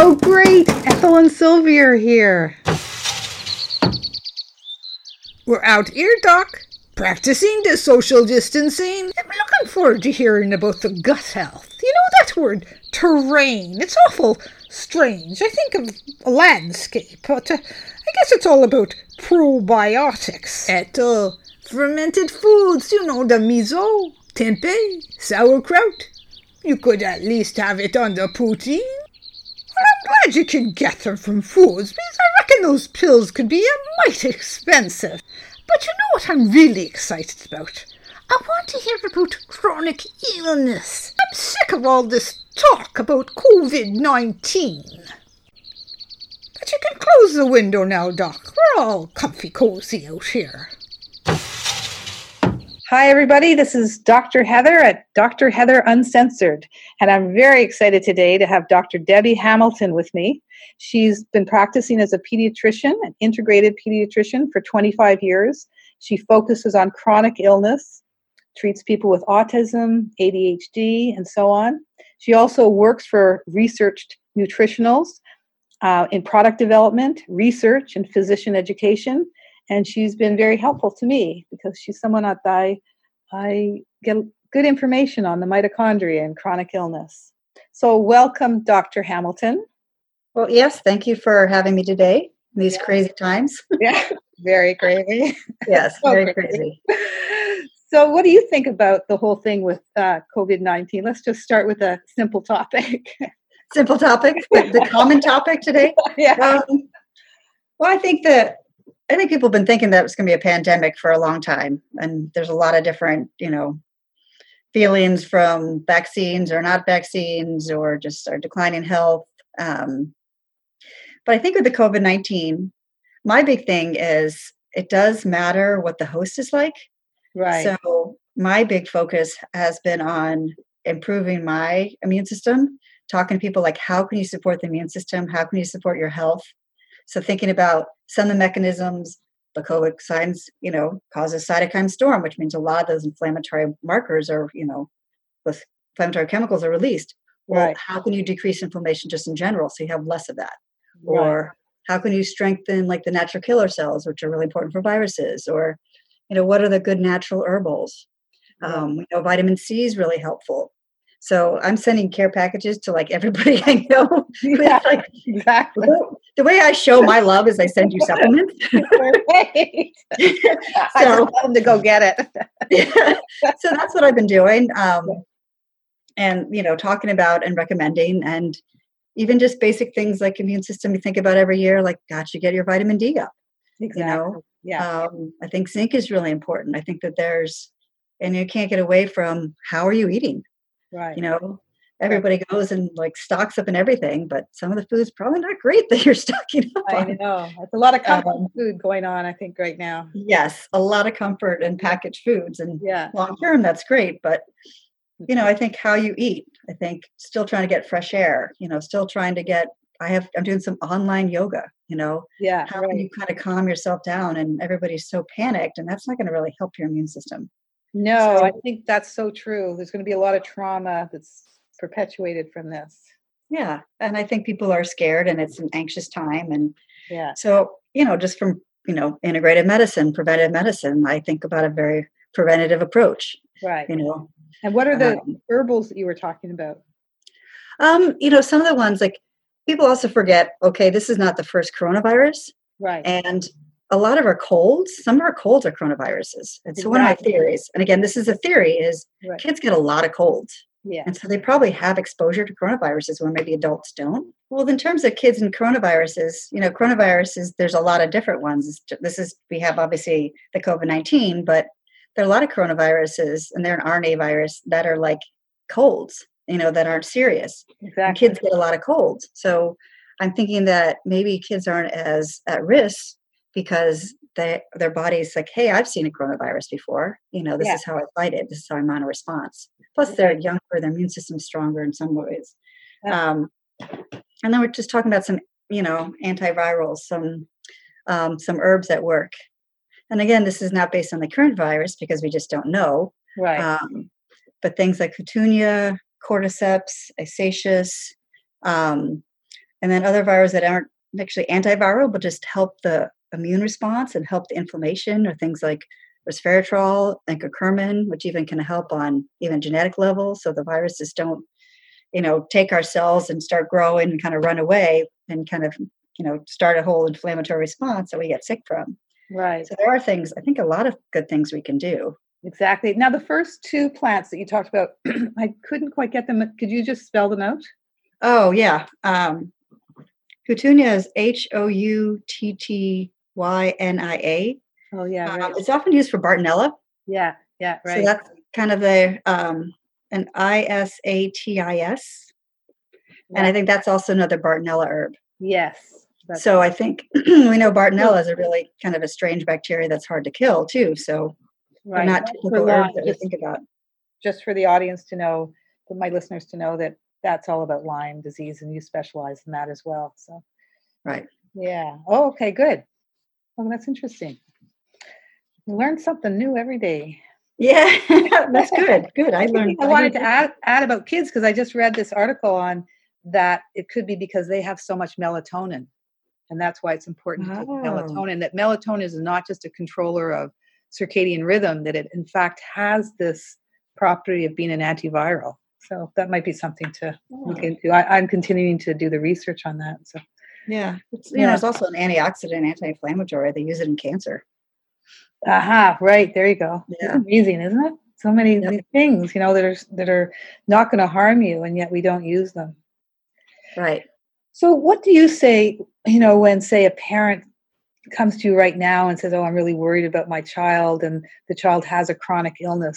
Oh, great! Ethel and Sylvia are here. We're out here, Doc, practicing the social distancing. I'm looking forward to hearing about the gut health. You know that word, terrain. It's awful strange. I think of a landscape, but I guess it's all about probiotics. Ethel, fermented foods, you know, the miso, tempeh, sauerkraut. You could at least have it on the poutine. Well, I'm glad you can get them from foods, because I reckon those pills could be a mite expensive. But you know what I'm really excited about? I want to hear about chronic illness. I'm sick of all this talk about COVID-19. But you can close the window now, Doc. We're all comfy cozy out here. Hi, everybody. This is Dr. Heather at Dr. Heather Uncensored. And I'm very excited today to have Dr. Debbie Hamilton with me. She's been practicing as a pediatrician, an integrated pediatrician for 25 years. She focuses on chronic illness, treats people with autism, ADHD, and so on. She also works for researched nutritionals in product development, research, and physician education. And she's been very helpful to me because she's someone that I get good information on the mitochondria and chronic illness. So welcome, Dr. Hamilton. Well, yes, thank you for having me today in these crazy times. Yeah, very crazy. Yes, very crazy. So what do you think about the whole thing with COVID-19? Let's just start with a simple topic. Simple topic, the common topic today? Yeah. Well, I think people have been thinking that it's going to be a pandemic for a long time. And there's a lot of different, feelings from vaccines or not vaccines or just our decline in health. But I think with the COVID-19, my big thing is it does matter what the host is like. Right. So my big focus has been on improving my immune system, talking to people like, how can you support the immune system? How can you support your health? So thinking about some of the mechanisms, the COVID signs, causes cytokine storm, which means a lot of those inflammatory markers are, those inflammatory chemicals are released. Well, Right. How can you decrease inflammation just in general so you have less of that? Right. Or how can you strengthen like the natural killer cells, which are really important for viruses? Or, what are the good natural herbals? We know vitamin C is really helpful. So I'm sending care packages to like everybody I know. Yeah, Like, exactly. the way I show my love is I send you supplements. Right. I just tell them to go get it. So that's what I've been doing. And, talking about and recommending, and even just basic things like immune system you think about every year, like, gosh, you get your vitamin D up. Exactly. Yeah. I think zinc is really important. I think that and you can't get away from how are you eating? Right. Everybody goes and like stocks up in everything, but some of the food's probably not great that you're stocking up on. I know. It's a lot of comfort food going on, I think, right now. Yes, a lot of comfort in packaged foods, and Yeah. long term that's great, but I think how you eat. I think still trying to get fresh air. Still trying to get. I'm doing some online yoga. Yeah. How can you kind of calm yourself down? And everybody's so panicked, and that's not going to really help your immune system. No, So, I think that's so true. There's going to be a lot of trauma that's perpetuated from this. yeah, and I think people are scared, and it's an anxious time, and Yeah. so just from integrated medicine, preventive medicine, I think about a very preventative approach. Right. And what are the herbals that you were talking about? Some of the ones like people also forget. Okay, this is not the first coronavirus, Right. and a lot of our colds, some of our colds are coronaviruses. And so one of my theories, and again, this is a theory, is Right. kids get a lot of colds. Yeah. And so they probably have exposure to coronaviruses where maybe adults don't. Well, in terms of kids and coronaviruses, there's a lot of different ones. We have obviously the COVID-19, but there are a lot of coronaviruses, and they're an RNA virus that are like colds, that aren't serious. Exactly. And kids get a lot of colds. So I'm thinking that maybe kids aren't as at risk because their body's like, hey, I've seen a coronavirus before. This is how I fight it. This is how I mount a response. Plus, they're younger, their immune system's stronger in some ways. And then we're just talking about some, antivirals, some herbs that work. And again, this is not based on the current virus because we just don't know. Right. But things like Petunia, Cordyceps, Acacius, And then other viruses that aren't actually antiviral, but just help the immune response and help the inflammation, or things like resveratrol and curcumin, which even can help on even genetic level. So the viruses don't, take our cells and start growing and kind of run away and kind of, start a whole inflammatory response that we get sick from. Right. So there are things, I think a lot of good things we can do. Exactly. Now, the first two plants that you talked about, I couldn't quite get them. Could you just spell them out? Oh, yeah. Houttuynia is Houttyynia. Oh, yeah. Right. It's often used for Bartonella. Yeah. Right. So that's kind of an ISATIS. Yeah. And I think that's also another Bartonella herb. Yes. So I think we know Bartonella is a really kind of a strange bacteria that's hard to kill too. So they're not typical herbs that we think about. Just for the audience to know, for my listeners to know, that that's all about Lyme disease, and you specialize in that as well. So, right. Yeah. Oh, okay, good. Oh, that's interesting. You learn something new every day. Yeah, that's good. Good. I wanted to add about kids, because I just read this article on that. It could be because they have so much melatonin, and that's why it's important to take melatonin. That melatonin is not just a controller of circadian rhythm, that it in fact has this property of being an antiviral. So that might be something to look into. I'm continuing to do the research on that. So yeah, it's also an antioxidant, anti-inflammatory. They use it in cancer. Right. There you go. Yeah. It's amazing, isn't it? So many things, that are not going to harm you, and yet we don't use them. Right. So what do you say, when, say, a parent comes to you right now and says, "Oh, I'm really worried about my child," and the child has a chronic illness?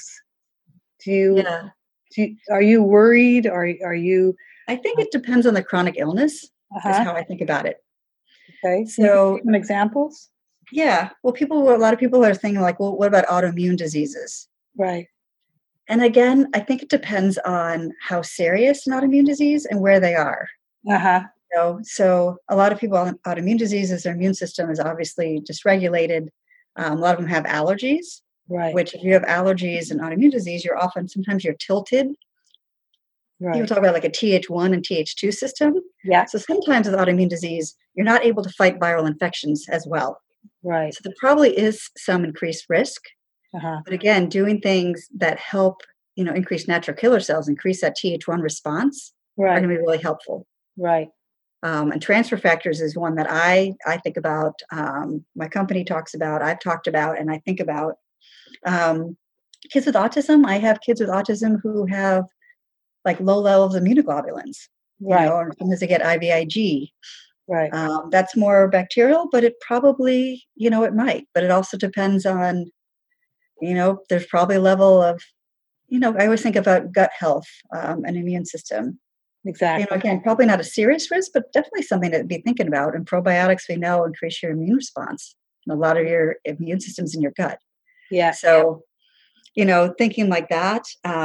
Are you worried? Or are you? I think it depends on the chronic illness. Is how I think about it. Okay. So some examples. Yeah. Well, a lot of people are thinking like, well, what about autoimmune diseases? Right. And again, I think it depends on how serious an autoimmune disease and where they are. So a lot of people with autoimmune diseases, their immune system is obviously dysregulated. A lot of them have allergies. Right. Which, if you have allergies and autoimmune disease, sometimes you're tilted. Right. People talk about like a Th1 and Th2 system. Yeah. So sometimes with autoimmune disease, you're not able to fight viral infections as well. Right. So there probably is some increased risk. But again, doing things that help, increase natural killer cells, increase that Th1 response, are going to be really helpful. Right. And transfer factors is one that I think about. My company talks about. I've talked about, and I think about. Kids with autism. I have kids with autism who have like low levels of immunoglobulins, or sometimes they get IVIG. Right. That's more bacterial, but it probably, it might. But it also depends on, there's probably a level of, I always think about gut health and immune system. Exactly. Again, probably not a serious risk, but definitely something to be thinking about. And probiotics, we know, increase your immune response and a lot of your immune system's in your gut. Yeah. So, thinking like that,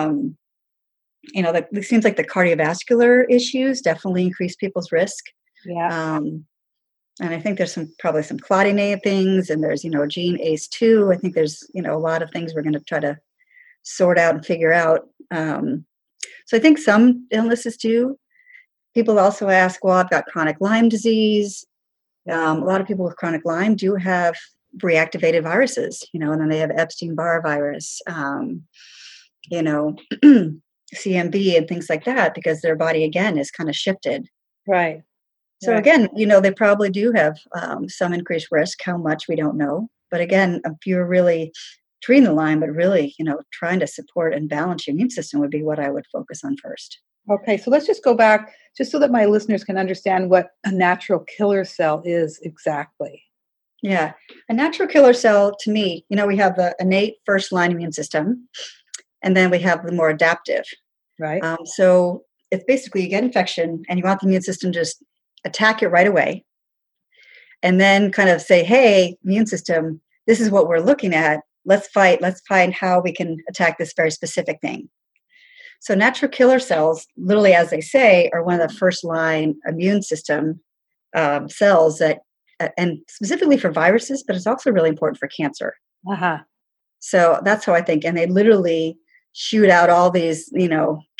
it seems like the cardiovascular issues definitely increase people's risk. Yeah. And I think there's probably some clotting things, and there's, gene ACE2. I think there's, a lot of things we're going to try to sort out and figure out. So I think some illnesses do. People also ask, well, I've got chronic Lyme disease. A lot of people with chronic Lyme do have reactivated viruses, and then they have Epstein-Barr virus, CMV and things like that, because their body, again, is kind of shifted. Right. So again, they probably do have some increased risk. How much, we don't know. But again, if you're really treating the Lyme, but really, trying to support and balance your immune system would be what I would focus on first. Okay, so let's just go back, just so that my listeners can understand what a natural killer cell is exactly. Yeah, a natural killer cell, to me, we have the innate first line immune system, and then we have the more adaptive. Right. So it's basically you get infection, and you want the immune system to just attack it right away, and then kind of say, hey, immune system, this is what we're looking at. Let's fight. Let's find how we can attack this very specific thing. So natural killer cells, literally as they say, are one of the first line immune system cells that, and specifically for viruses, but it's also really important for cancer. So that's how I think. And they literally shoot out all these,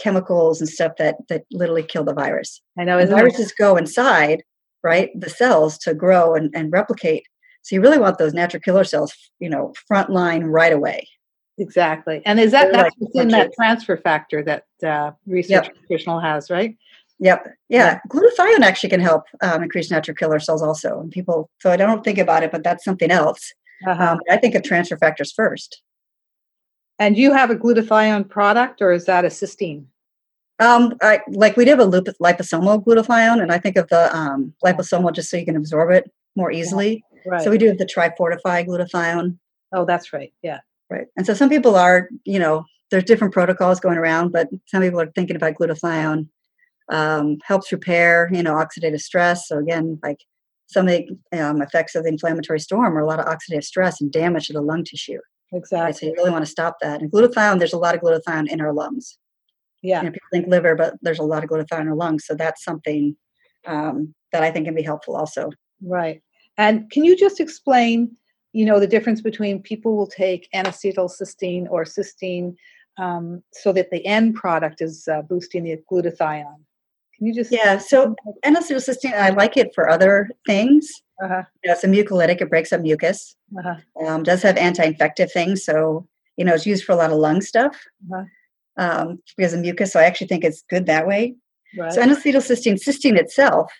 chemicals and stuff that literally kill the virus. I know. And viruses go inside, right, the cells to grow and replicate. So you really want those natural killer cells, front line right away. Exactly. And is that's within that transfer factor that Research Nutritional has, right? Yep. Yeah. Glutathione actually can help increase natural killer cells also. And so I don't think about it, but that's something else. I think of transfer factors first. And you have a glutathione product, or is that a cysteine? We do have a liposomal glutathione, and I think of the liposomal just so you can absorb it more easily. Yeah. Right. So we do have the Trifortify glutathione. Oh, that's right. Yeah. Right. And so some people are, there's different protocols going around, but some people are thinking about glutathione. Helps repair, oxidative stress. So again, like some of the effects of the inflammatory storm are a lot of oxidative stress and damage to the lung tissue. Exactly. Right? So you really want to stop that. And glutathione, there's a lot of glutathione in our lungs. Yeah. People think liver, but there's a lot of glutathione in our lungs. So that's something that I think can be helpful also. Right. And can you just explain, the difference between people will take N-acetylcysteine or cysteine so that the end product is boosting the glutathione? Can you just... Yeah, so N-acetylcysteine, I like it for other things. It's a mucolytic, it breaks up mucus. Does have anti-infective things, so, it's used for a lot of lung stuff because of mucus, so I actually think it's good that way. Right. So cysteine itself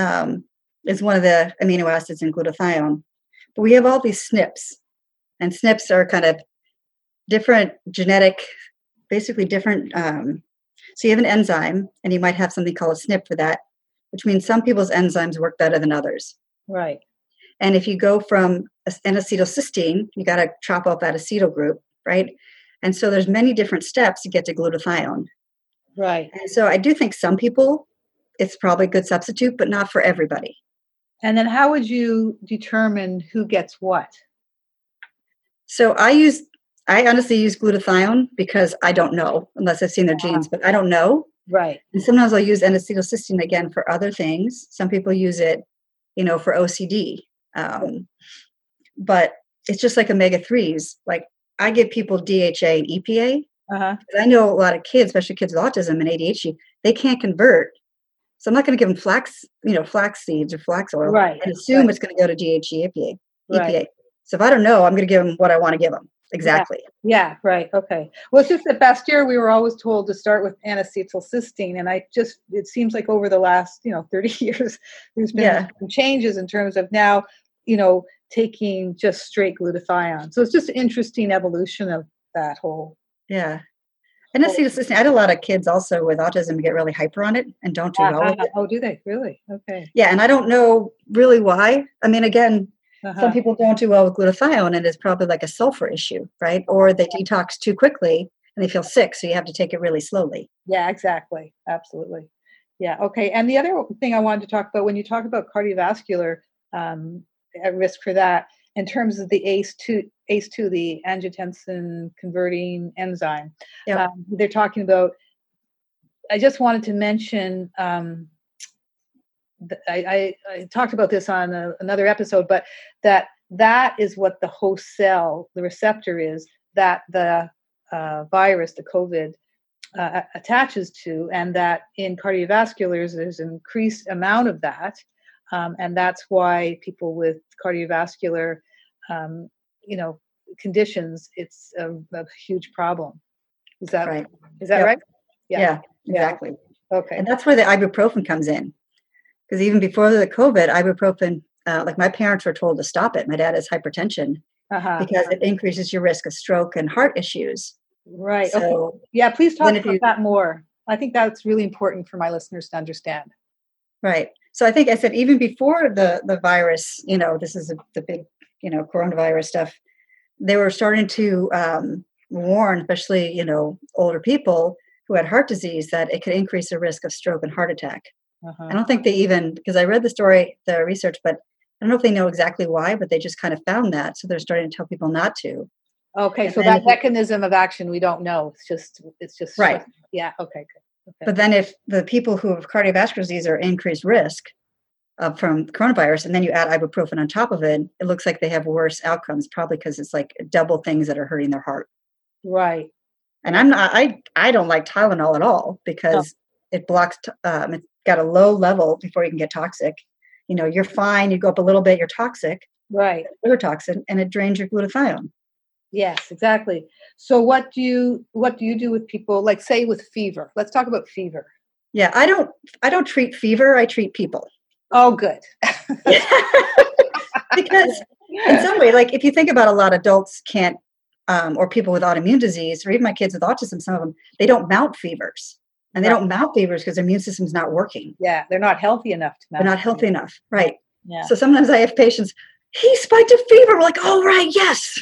is one of the amino acids in glutathione. But we have all these SNPs, and SNPs are kind of different genetic, basically different. So you have an enzyme, and you might have something called a SNP for that, which means some people's enzymes work better than others. Right. And if you go from N-acetylcysteine, you got to chop off that acetyl group, right? And so there's many different steps to get to glutathione. Right. And so I do think some people, it's probably a good substitute, but not for everybody. And then how would you determine who gets what? So I honestly use glutathione because I don't know, unless I've seen their genes, but I don't know. Right. And sometimes I'll use N-acetylcysteine again for other things. Some people use it, for OCD. But it's just like omega-3s. Like I give people DHA and EPA. I know a lot of kids, especially kids with autism and ADHD, they can't convert. So I'm not going to give them flax seeds or flax oil and assume it's going to go to DHA, EPA. Right. So if I don't know, I'm going to give them what I want to give them. Exactly. Yeah, right. Okay. Well, it's just that Bastyr, we were always told to start with N-acetylcysteine. And it seems like over the last, 30 years, there's been some changes in terms of now, taking just straight glutathione. So it's just an interesting evolution of that whole. Yeah. And N-acetylcysteine, I had a lot of kids also with autism get really hyper on it and don't do well with it. Oh, do they? Really? Okay. Yeah. And I don't know really why. I mean, again, some people don't do well with glutathione, and it's probably like a sulfur issue, right? Or they detox too quickly and they feel sick, so you have to take it really slowly. Yeah, exactly. Absolutely. Yeah. Okay. And the other thing I wanted to talk about, when you talk about cardiovascular at risk for that, in terms of the ACE2, the angiotensin converting enzyme, they're talking about. I just wanted to mention. I talked about this on another episode, but that is what the host cell, the receptor is, that the virus, the COVID, attaches to, and that in cardiovasculars there's an increased amount of that, and that's why people with cardiovascular, conditions, it's a huge problem. Is that right? Is that right? Yeah, exactly. Okay. And that's where the ibuprofen comes in. Because even before the COVID, ibuprofen, like my parents were told to stop it. My dad has hypertension because it increases your risk of stroke and heart issues. Right. So, okay. Yeah, please talk about that more. I think that's really important for my listeners to understand. Right. So I think I said even before the virus, this is the big, coronavirus stuff, they were starting to warn, especially, older people who had heart disease, that it could increase the risk of stroke and heart attack. I don't think they even, because I read the research, but I don't know if they know exactly why, but they just kind of found that. So they're starting to tell people not to. Okay. And so that mechanism of action, we don't know. It's just right. Yeah. Okay. Good. Okay. But then if the people who have cardiovascular disease are increased risk from coronavirus, and then you add ibuprofen on top of it, it looks like they have worse outcomes, probably because it's like double things that are hurting their heart. Right. And I don't like Tylenol at all because it blocks, it's got a low level before you can get toxic. You're fine. You go up a little bit, you're toxic. Right. Liver toxin, and it drains your glutathione. Yes, exactly. So what do you do with people, like say with fever? Let's talk about fever. Yeah, I don't treat fever. I treat people. Oh, good. Because in some way, like if you think about a lot of adults can't, or people with autoimmune disease, or even my kids with autism, some of them, they don't mount fevers. And they don't mount fevers because their immune system's not working. Yeah, they're not healthy enough to mount. They're not healthy enough, right? Yeah. So sometimes I have patients, he spiked a fever. We're like, oh, right, yes.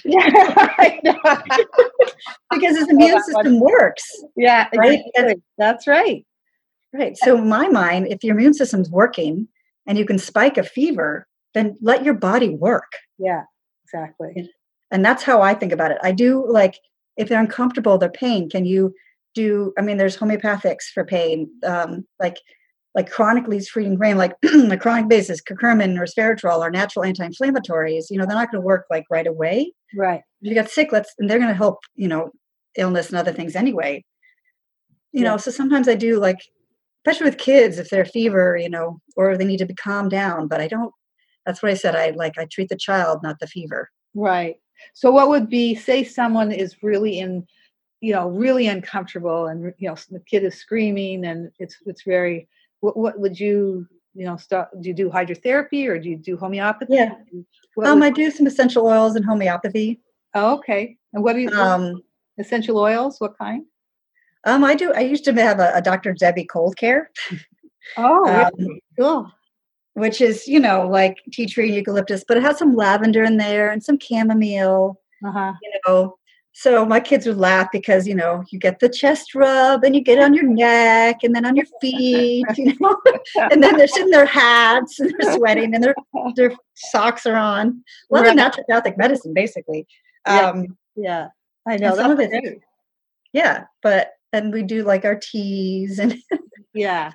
Because his immune system works. Yeah, right? Exactly. That's right. Right. So in my mind, if your immune system's working and you can spike a fever, then let your body work. Yeah, exactly. And that's how I think about it. I do, like, if they're uncomfortable, their pain, can you do, there's homeopathics for pain, like chronically treating grain, like a chronic basis, curcumin or resveratrol are natural anti-inflammatories. They're not going to work like right away. Right. If you got sick, and they're going to help, illness and other things anyway. So sometimes I do, like, especially with kids, if they're fever, or they need to be calmed down, but I don't, that's what I said. I treat the child, not the fever. Right. So what would be, say someone is really really uncomfortable and, the kid is screaming and it's very, what would you, start? Do you do hydrotherapy or do you do homeopathy? Yeah. I do some essential oils and homeopathy. Oh, okay. And what do you, essential oils? What kind? I used to have a Dr. Debbie Cold Care. Oh, really? Cool. Which is, like tea tree and eucalyptus, but it has some lavender in there and some chamomile, So my kids would laugh because, you get the chest rub and you get on your neck and then on your feet, and then they're sitting in their hats and they're sweating and their socks are on. A lot of naturopathic medicine, basically. Yeah, I know. Some of it, yeah, and we do like our teas and yeah.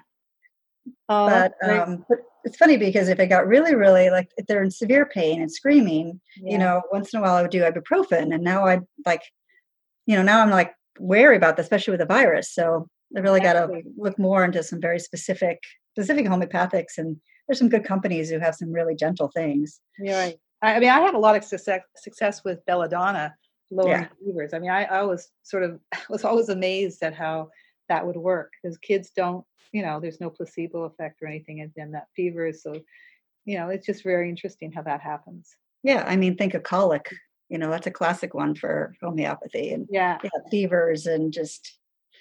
But it's funny because if it got really, really, like, if they're in severe pain and screaming, once in a while I would do ibuprofen, and now now I'm like wary about that, especially with the virus. So I really got to look more into some very specific homeopathics, and there's some good companies who have some really gentle things. Yeah, right. I had a lot of success with belladonna lowering fevers. I was always amazed at how that would work, because kids don't, there's no placebo effect or anything, and then that fever is so, it's just very interesting how that happens. Yeah, think of colic. That's a classic one for homeopathy, and fevers and just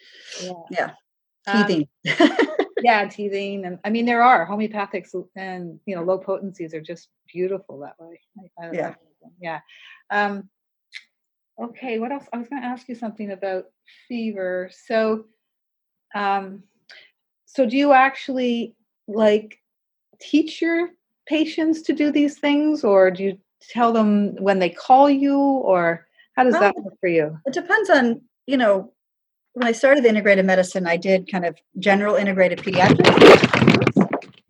teething. Teething, and there are homeopathics, and low potencies are just beautiful that way. Okay, what else? I was going to ask you something about fever. So, so do you actually teach your patients to do these things, or do you tell them when they call you, or how does that work for you? It depends on, when I started integrated medicine, I did kind of general integrated pediatrics.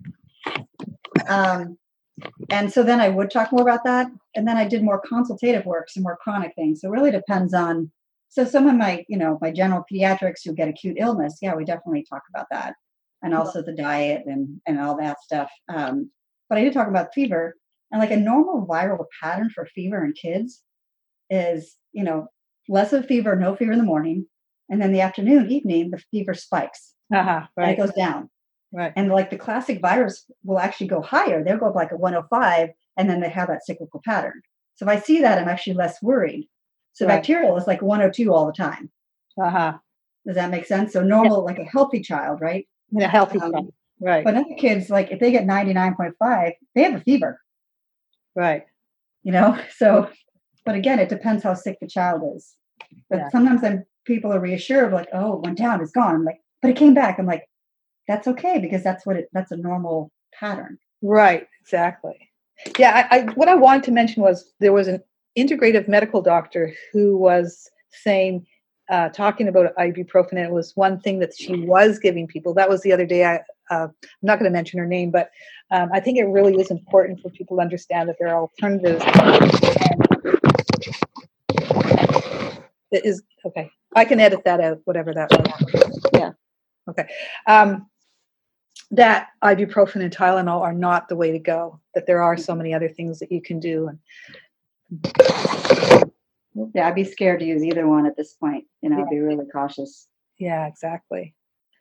And so then I would talk more about that. And then I did more consultative work, some more chronic things. So it really depends on, so some of my, my general pediatrics who get acute illness, we definitely talk about that. And also the diet and all that stuff. But I did talk about fever, and like a normal viral pattern for fever in kids is, less of fever, no fever in the morning. And then the afternoon, evening, the fever spikes. Right. And it goes down. Right. And like the classic virus will actually go higher. They'll go up like a 105, and then they have that cyclical pattern. So if I see that, I'm actually less worried. So bacterial is like 102 all the time. Does that make sense? So normal, like a healthy child, right? A healthy child. Right. But other kids, like if they get 99.5, they have a fever. Right. So, but again, it depends how sick the child is. But sometimes people are reassured, like, oh, it went down, it's gone. I'm like, but it came back. I'm like, that's okay, because that's a normal pattern. Right. Exactly. Yeah. I what I wanted to mention was there was an integrative medical doctor who was saying, talking about ibuprofen, and it was one thing that she was giving people. That was the other day. I'm not going to mention her name, but I think it really is important for people to understand that there are alternatives. It is okay. I can edit that out, whatever that was. Yeah. Okay. That ibuprofen and Tylenol are not the way to go, that there are so many other things that you can do. Yeah, I'd be scared to use either one at this point. I'd be really cautious. Yeah, exactly.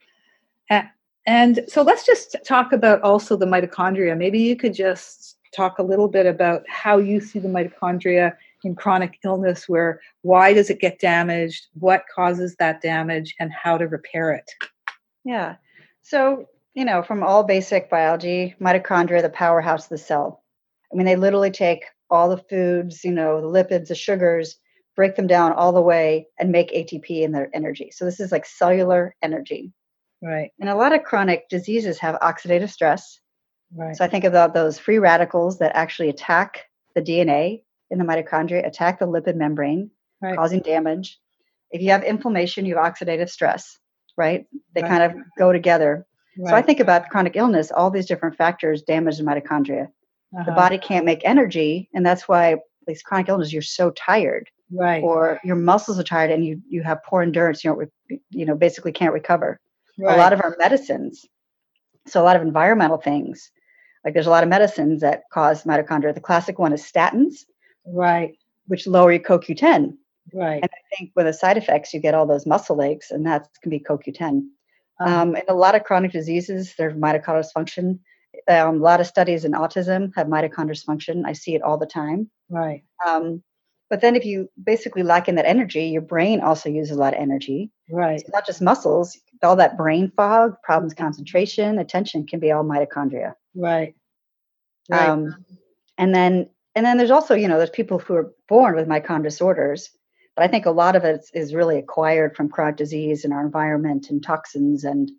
And so let's just talk about also the mitochondria. Maybe you could just talk a little bit about how you see the mitochondria in chronic illness, why does it get damaged, what causes that damage, and how to repair it. Yeah. So, from all basic biology, mitochondria, the powerhouse of the cell. I mean, they literally take all the foods, the lipids, the sugars, break them down all the way and make ATP in their energy. So this is like cellular energy. Right. And a lot of chronic diseases have oxidative stress. Right. So I think about those free radicals that actually attack the DNA in the mitochondria, attack the lipid membrane, right. causing damage. If you have inflammation, you have oxidative stress, right? They kind of go together. Right. So I think about chronic illness, all these different factors damage the mitochondria. The body can't make energy, and that's why these chronic illnesses, you're so tired. Right. Or your muscles are tired and you have poor endurance, basically can't recover. Right. A lot of our medicines, so a lot of environmental things, like there's a lot of medicines that cause mitochondria. The classic one is statins, right, which lower your CoQ10. Right. And I think with the side effects, you get all those muscle aches, and that can be CoQ10. In a lot of chronic diseases, there's mitochondrial dysfunction. A lot of studies in autism have mitochondrial dysfunction. I see it all the time. Right. But then if you basically lack in that energy, your brain also uses a lot of energy. Right. So not just muscles, all that brain fog, problems, concentration, attention can be all mitochondria. Right. Right. And then there's also, there's people who are born with mitochondrial disorders, but I think a lot of it is really acquired from chronic disease and our environment and toxins and,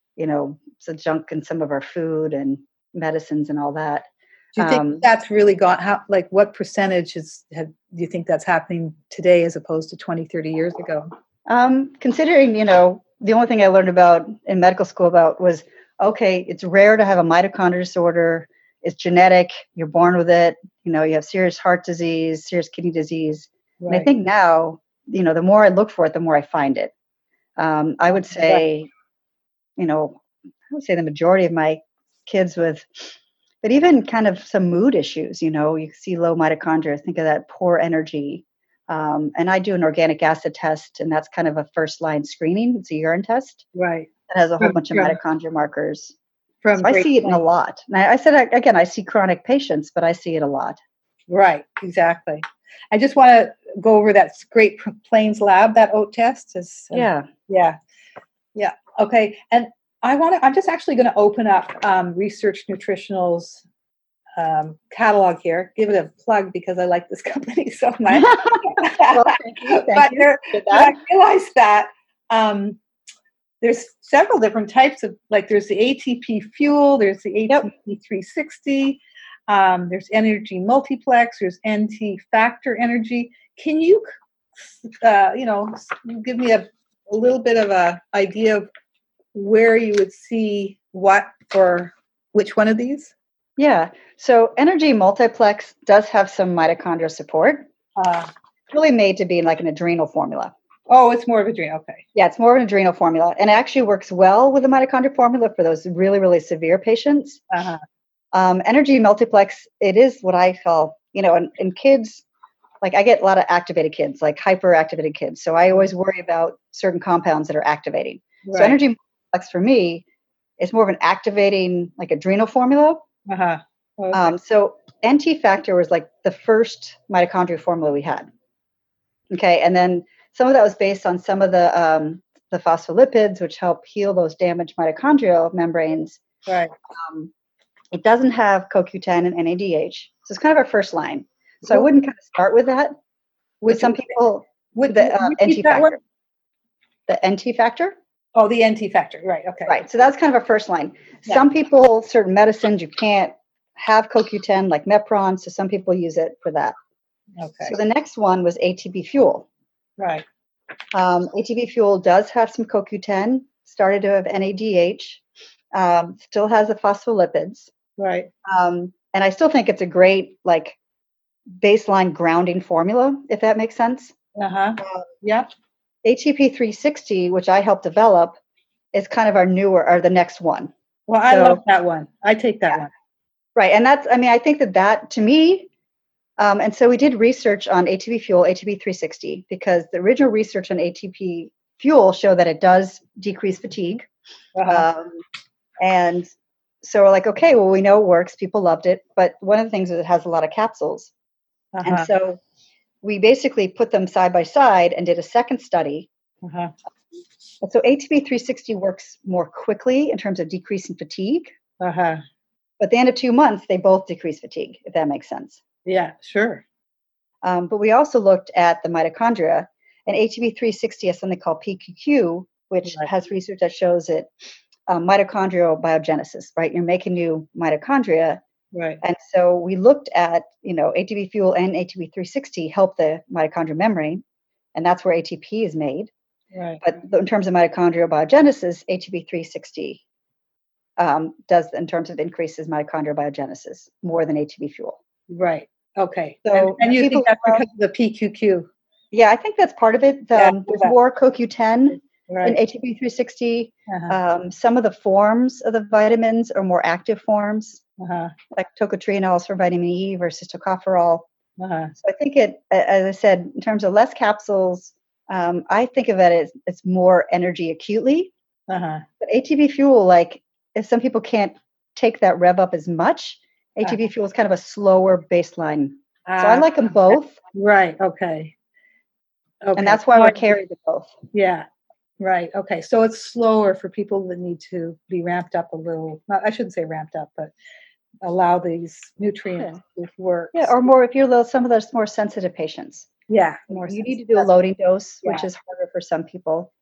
some junk in some of our food and medicines and all that. Do you think that's really gone? What percentage do you think that's happening today as opposed to 20, 30 years ago? Considering, the only thing I learned about in medical school was, okay, it's rare to have a mitochondrial disorder. It's genetic. You're born with it. You have serious heart disease, serious kidney disease. Right. And I think now, the more I look for it, the more I find it. I would say, the majority of my kids but even kind of some mood issues, you see low mitochondria, think of that poor energy. And I do an organic acid test, and that's kind of a first line screening. It's a urine test. Right. It has a whole bunch of mitochondria markers. So I see it in a lot. And I said, again, I see chronic patients, but I see it a lot. Right, exactly. I just want to go over that Great Plains Lab, that OAT test. Yeah. Okay. And I'm just actually going to open up Research Nutritional's catalog here. Give it a plug because I like this company so much. Well, thank you. I realized that there's several different types of, there's the ATP Fuel, there's the ATP 360, there's Energy Multiplex, there's NT Factor Energy. Can you, give me a little bit of a idea of where you would see what for which one of these? Yeah. So Energy Multiplex does have some mitochondrial support. It's really made to be like an adrenal formula. Oh, it's more of adrenal. Okay. Yeah, it's more of an adrenal formula. And it actually works well with the mitochondrial formula for those really, really severe patients. Energy Multiplex, it is what I call, in kids, I get a lot of activated kids, like hyperactivated kids. So I always worry about certain compounds that are activating. Right. So Energy Multiplex for me is more of an activating, adrenal formula. Okay. So NT Factor was the first mitochondrial formula we had. Okay. And then some of that was based on some of the phospholipids, which help heal those damaged mitochondrial membranes. Right. It doesn't have CoQ10 and NADH. So it's kind of our first line. So I wouldn't kind of start with that. With some people, with the NT Factor. The NT Factor? Oh, the NT Factor. Right. Okay. Right. So that's kind of our first line. Yeah. Some people, certain medicines, you can't have CoQ10, like Mepron. So some people use it for that. Okay. So the next one was ATP Fuel. Right. ATP Fuel does have some CoQ10, started to have NADH, still has the phospholipids. Right. And I still think it's a great, baseline grounding formula, if that makes sense. Yeah. ATP 360, which I helped develop, is kind of our newer, or the next one. Well, I love that one. I take that one. Right. And that's, I mean, I think that to me, and so we did research on ATP fuel, ATP 360, because the original research on ATP fuel showed that it does decrease fatigue. And so we're like, okay, well, we know it works. People loved it. But one of the things is it has a lot of capsules. And so we basically put them side by side and did a second study. And so ATP 360 works more quickly in terms of decreasing fatigue. But at the end of 2 months, they both decrease fatigue, if that makes sense. Yeah, sure. But we also looked at the mitochondria, and ATP 360 has something called PQQ, which has research that shows it mitochondrial biogenesis, right? You're making new mitochondria. Right. And so we looked at, ATP fuel and ATP 360 help the mitochondrial membrane, and that's where ATP is made. Right. But in terms of mitochondrial biogenesis, ATP 360 does, in terms of increases mitochondrial biogenesis more than ATP fuel. Right. Okay. So and you think that's because of the PQQ? Yeah, I think that's part of it. There's more CoQ10 in ATP 360. Some of the forms of the vitamins are more active forms, like tocotrienols for vitamin E versus tocopherol. So I think it, as I said, in terms of less capsules, I think of it as it's more energy acutely. But ATP fuel, like if some people can't take that rev up as much, ATP fuel is kind of a slower baseline. So I like them both. Right. Okay. And that's why we're carrying them both. Yeah. Right. Okay. So it's slower for people that need to be ramped up a little. I shouldn't say ramped up, but allow these nutrients to work. Yeah. Or more if you're some of those more sensitive patients. Yeah. You need to do a loading dose, which is harder for some people.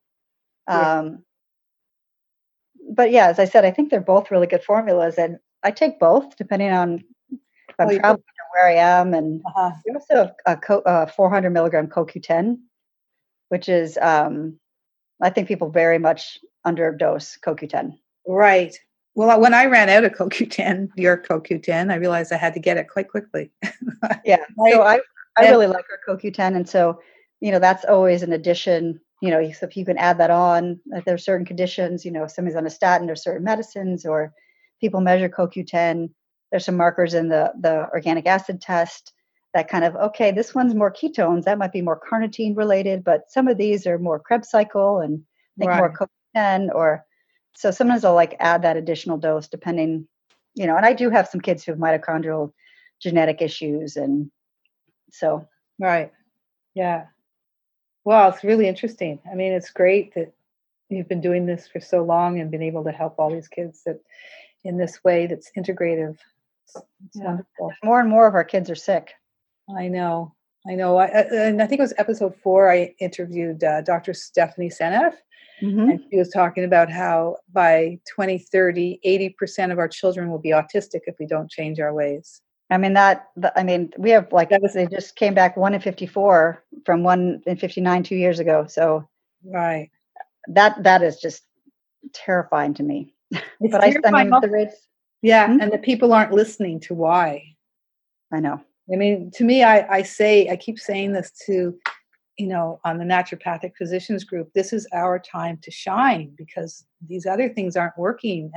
But yeah, as I said, I think they're both really good formulas, and I take both depending on if I'm traveling or where I am. And we also have 400 milligram CoQ10, which is, I think people very much underdose CoQ10. Right. Well, when I ran out of CoQ10, your CoQ10, I realized I had to get it quite quickly. Yeah. Right? So I really like our CoQ10. And so, that's always an addition, so if you can add that on, if there's certain conditions, if somebody's on a statin or certain medicines, or people measure CoQ10, there's some markers in the organic acid test that kind of, okay, this one's more ketones, that might be more carnitine related, but some of these are more Krebs cycle and more CoQ10, or so sometimes I'll add that additional dose depending, and I do have some kids who have mitochondrial genetic issues, and so. Right. Yeah. Well, it's really interesting. I mean, it's great that you've been doing this for so long and been able to help all these kids that in this way that's integrative. It's wonderful. More and more of our kids are sick. I know. And I think it was episode 4, I interviewed Dr. Stephanie Seneff, and she was talking about how by 2030, 80% of our children will be autistic if we don't change our ways. I mean, we have they just came back 1 in 54 from 1 in 59 2 years ago. So that is just terrifying to me. It's but terrifying. The rates. Yeah. And the people aren't listening to why. I know. I mean, to me, I keep saying this to, on the naturopathic physicians group, this is our time to shine because these other things aren't working.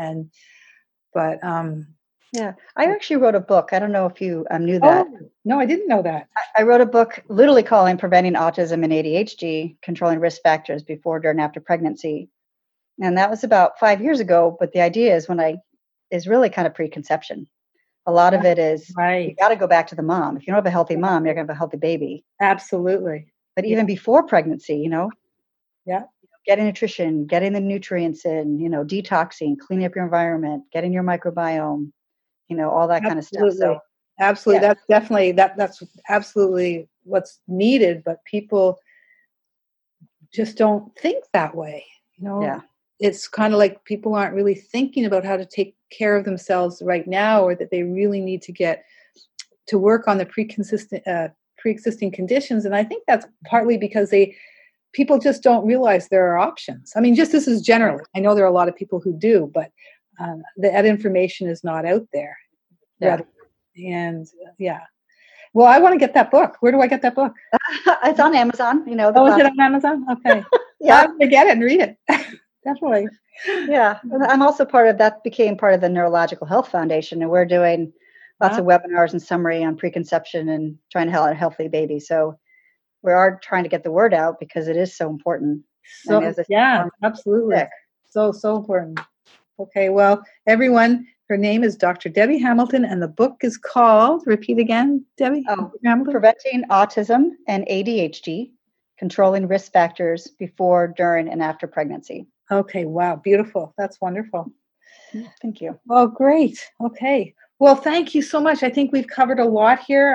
Yeah, I actually wrote a book. I don't know if you knew that. Oh, no, I didn't know that. I wrote a book literally calling Preventing Autism and ADHD, Controlling Risk Factors Before, During, After Pregnancy. And that was about 5 years ago. But the idea is really kind of preconception. A lot of it is you got to go back to the mom. If you don't have a healthy mom, you're going to have a healthy baby. Absolutely. But even before pregnancy, Yeah. Getting nutrition, getting the nutrients in, detoxing, cleaning up your environment, getting your microbiome. All that kind of stuff. So, absolutely. Yeah. That's definitely, that's absolutely what's needed, but people just don't think that way. It's kind of like people aren't really thinking about how to take care of themselves right now, or that they really need to get to work on the pre-existing conditions. And I think that's partly because people just don't realize there are options. I mean, just this is generally, I know there are a lot of people who do, but that information is not out there. Well, I want to get that book. Where do I get that book? It's on Amazon. You know. Oh, is it on Amazon? Okay. Yeah. I'm going to get it and read it. Definitely. Yeah. And I'm also became part of the Neurological Health Foundation, and we're doing lots of webinars and summary on preconception and trying to have a healthy baby. So we are trying to get the word out because it is so important. So, absolutely. Sick. So important. Okay, well, everyone, her name is Dr. Debbie Hamilton, and the book is called, repeat again, Debbie? Hamilton? Preventing Autism and ADHD, Controlling Risk Factors Before, During, and After Pregnancy. Okay, wow, beautiful. That's wonderful. Thank you. Oh, great. Okay. Well, thank you so much. I think we've covered a lot here.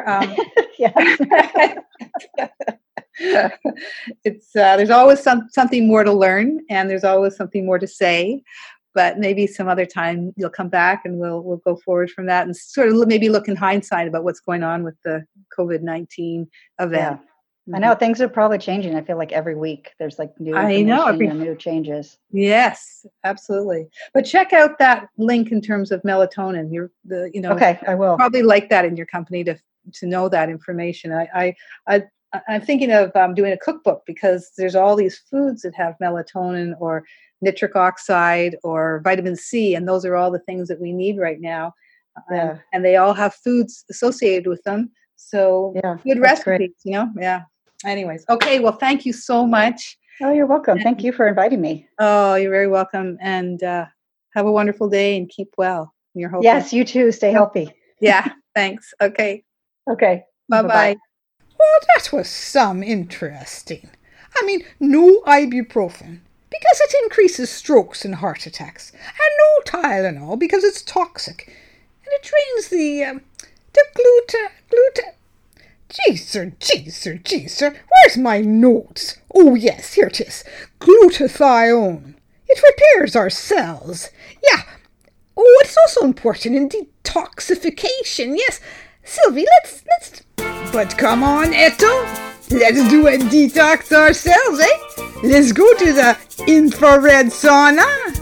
It's there's always something more to learn, and there's always something more to say. But maybe some other time you'll come back, and we'll go forward from that, and sort of maybe look in hindsight about what's going on with the COVID-19 event. I know things are probably changing. I feel like every week there's like new information and new changes. Yes, absolutely. But check out that link in terms of melatonin. Okay, I will. Probably like that in your company to know that information. I'm thinking of doing a cookbook because there's all these foods that have melatonin or nitric oxide or vitamin C, and those are all the things that we need right now. And they all have foods associated with them. So good recipes, Yeah. Anyways, okay. Well, thank you so much. Oh, you're welcome. Thank you for inviting me. Oh, you're very welcome. And have a wonderful day and keep well. Yes, you too. Stay healthy. Yeah. Thanks. Okay. Okay. Bye-bye. Well, that was some interesting. I mean, no ibuprofen because it increases strokes and heart attacks, and no Tylenol because it's toxic, and it drains the gluten. Jeezer, where's my notes? Oh yes, here it is. Glutathione. It repairs our cells. Yeah. Oh, it's also important in detoxification. Yes. Sylvie, let's... But come on, Eto. Let's do a detox ourselves, eh? Let's go to the infrared sauna.